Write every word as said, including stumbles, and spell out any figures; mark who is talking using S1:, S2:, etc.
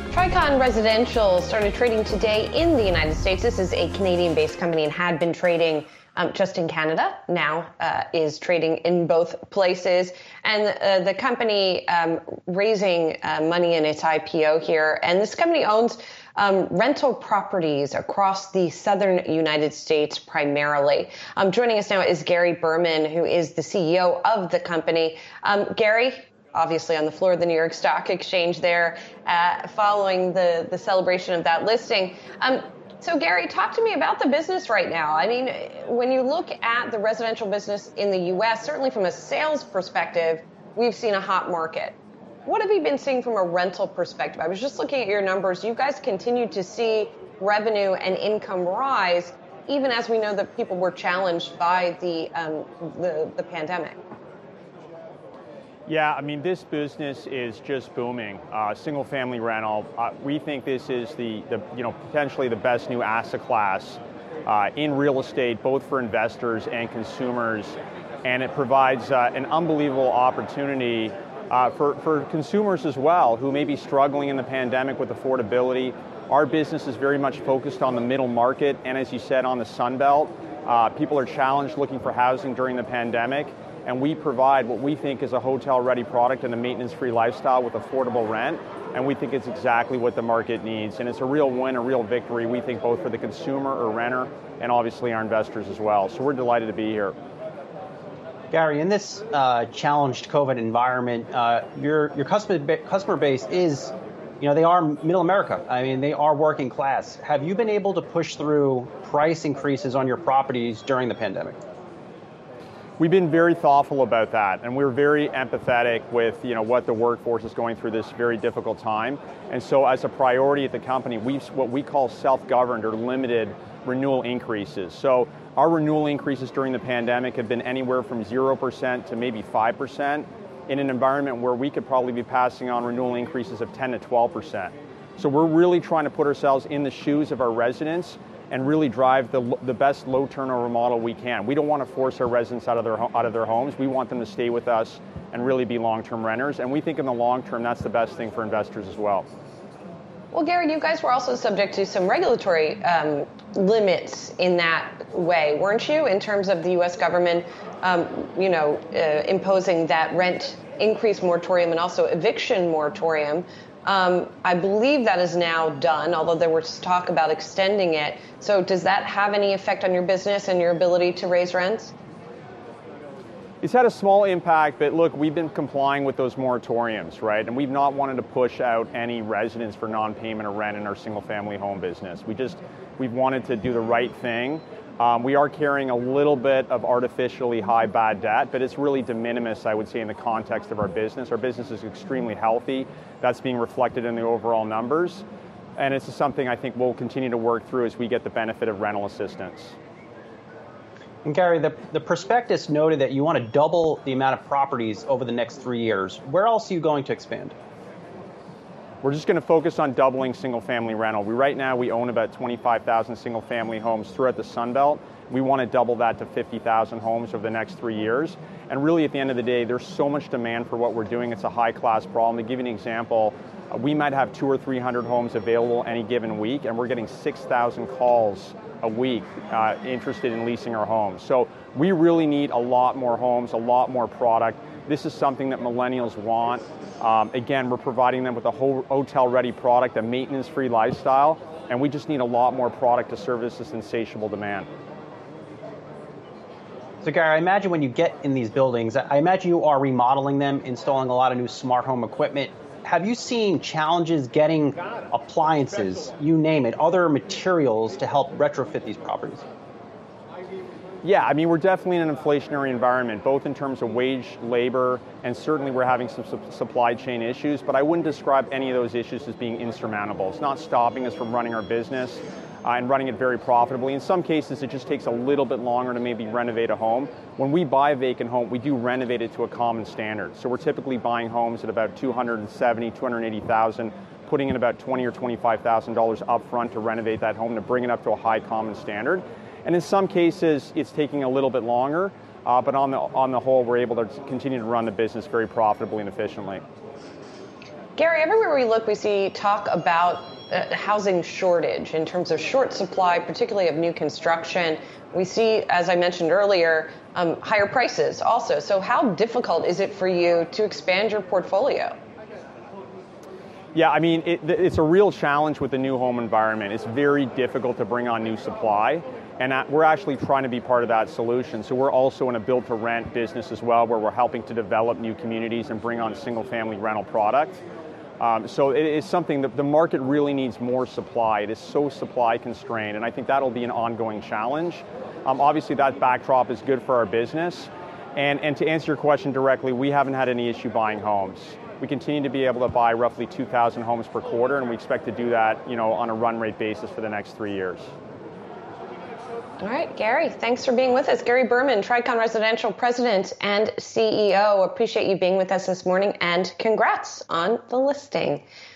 S1: Tricon Residential started trading today in the United States. This is a Canadian-based company and had been trading um, just in Canada. Now uh, is trading in both places. And uh, the company um, raising uh, money in its I P O here. And this company owns um, rental properties across the southern United States primarily. Um, joining us now is Gary Berman, who is the C E O of the company. Um, Gary, obviously on the floor of the New York Stock Exchange there, uh, following the, the celebration of that listing. Um, so Gary, talk to me about the business right now. I mean, when you look at the residential business in the U S, certainly from a sales perspective, we've seen a hot market. What have you been seeing from a rental perspective? I was just looking at your numbers. You guys continue to see revenue and income rise, even as we know that people were challenged by the, um, the, the pandemic.
S2: Yeah, I mean, this business is just booming. Uh, single-family rental. Uh, we think this is the, the, you know, potentially the best new asset class uh, in real estate, both for investors and consumers, and it provides uh, an unbelievable opportunity uh, for for consumers as well, who may be struggling in the pandemic with affordability. Our business is very much focused on the middle market, and as you said, on the Sun Belt. Uh, people are challenged looking for housing during the pandemic. And we provide what we think is a hotel-ready product and a maintenance-free lifestyle with affordable rent. And we think it's exactly what the market needs. And it's a real win, a real victory, we think, both for the consumer or renter and obviously our investors as well. So we're delighted to be here.
S3: Gary, in this uh, challenged COVID environment, uh, your your customer ba- customer base is, you know, they are middle America. I mean, they are working class. Have you been able to push through price increases on your properties during the pandemic?
S2: We've been very thoughtful about that, and we're very empathetic with, you know, what the workforce is going through this very difficult time. And so as a priority at the company, we've what we call self-governed or limited renewal increases. So our renewal increases during the pandemic have been anywhere from zero percent to maybe five percent in an environment where we could probably be passing on renewal increases of ten to twelve percent. So we're really trying to put ourselves in the shoes of our residents and really drive the the best low turnover model we can. We don't want to force our residents out of their out of their homes. We want them to stay with us and really be long-term renters. And we think in the long term, that's the best thing for investors as well.
S1: Well, Gary, you guys were also subject to some regulatory um, limits in that way, weren't you? In terms of the U S government, um, you know, uh, imposing that rent increase moratorium and also eviction moratorium. Um, I believe that is now done, although there was talk about extending it. So does that have any effect on your business and your ability to raise rents?
S2: It's had a small impact, but look, we've been complying with those moratoriums, right? And we've not wanted to push out any residents for non-payment of rent in our single-family home business. We just, we've wanted to do the right thing. Um, we are carrying a little bit of artificially high bad debt, but it's really de minimis, I would say, in the context of our business. Our business is extremely healthy. That's being reflected in the overall numbers. And it's something I think we'll continue to work through as we get the benefit of rental assistance.
S3: And Gary, the, the prospectus noted that you want to double the amount of properties over the next three years. Where else are you going to expand?
S2: We're just going to focus on doubling single-family rental. We right now we own about twenty-five thousand single-family homes throughout the Sun Belt. We want to double that to fifty thousand homes over the next three years. And really, at the end of the day, there's so much demand for what we're doing. It's a high-class problem. To give you an example, uh, we might have two or three hundred homes available any given week, and we're getting six thousand calls a week uh, interested in leasing our homes. So we really need a lot more homes, a lot more product. This is something that millennials want. Um, again, we're providing them with a whole hotel-ready product, a maintenance-free lifestyle, and we just need a lot more product to service this insatiable demand.
S3: So Gary, I imagine when you get in these buildings, I imagine you are remodeling them, installing a lot of new smart home equipment. Have you seen challenges getting appliances, you name it, other materials to help retrofit these properties?
S2: Yeah, I mean, we're definitely in an inflationary environment, both in terms of wage, labor, and certainly we're having some su- supply chain issues, but I wouldn't describe any of those issues as being insurmountable. It's not stopping us from running our business uh, and running it very profitably. In some cases, it just takes a little bit longer to maybe renovate a home. When we buy a vacant home, we do renovate it to a common standard. So we're typically buying homes at about two hundred seventy thousand dollars, two hundred eighty thousand dollars, putting in about twenty thousand dollars or twenty-five thousand dollars upfront to renovate that home to bring it up to a high common standard. And in some cases, it's taking a little bit longer, uh, but on the on the whole, we're able to continue to run the business very profitably and efficiently.
S1: Gary, everywhere we look, we see talk about a housing shortage in terms of short supply, particularly of new construction. We see, as I mentioned earlier, um, higher prices also. So how difficult is it for you to expand your portfolio?
S2: Yeah, I mean, it, it's a real challenge with the new home environment. It's very difficult to bring on new supply, and we're actually trying to be part of that solution. So we're also in a build-to-rent business as well, where we're helping to develop new communities and bring on single-family rental product. Um, so it is something that the market really needs more supply. It is so supply constrained, and I think that'll be an ongoing challenge. Um, obviously, that backdrop is good for our business. And, and to answer your question directly, we haven't had any issue buying homes. We continue to be able to buy roughly two thousand homes per quarter, and we expect to do that, you know, on a run rate basis for the next three years.
S1: All right, Gary, thanks for being with us. Gary Berman, Tricon Residential President and C E O. Appreciate you being with us this morning, and congrats on the listing.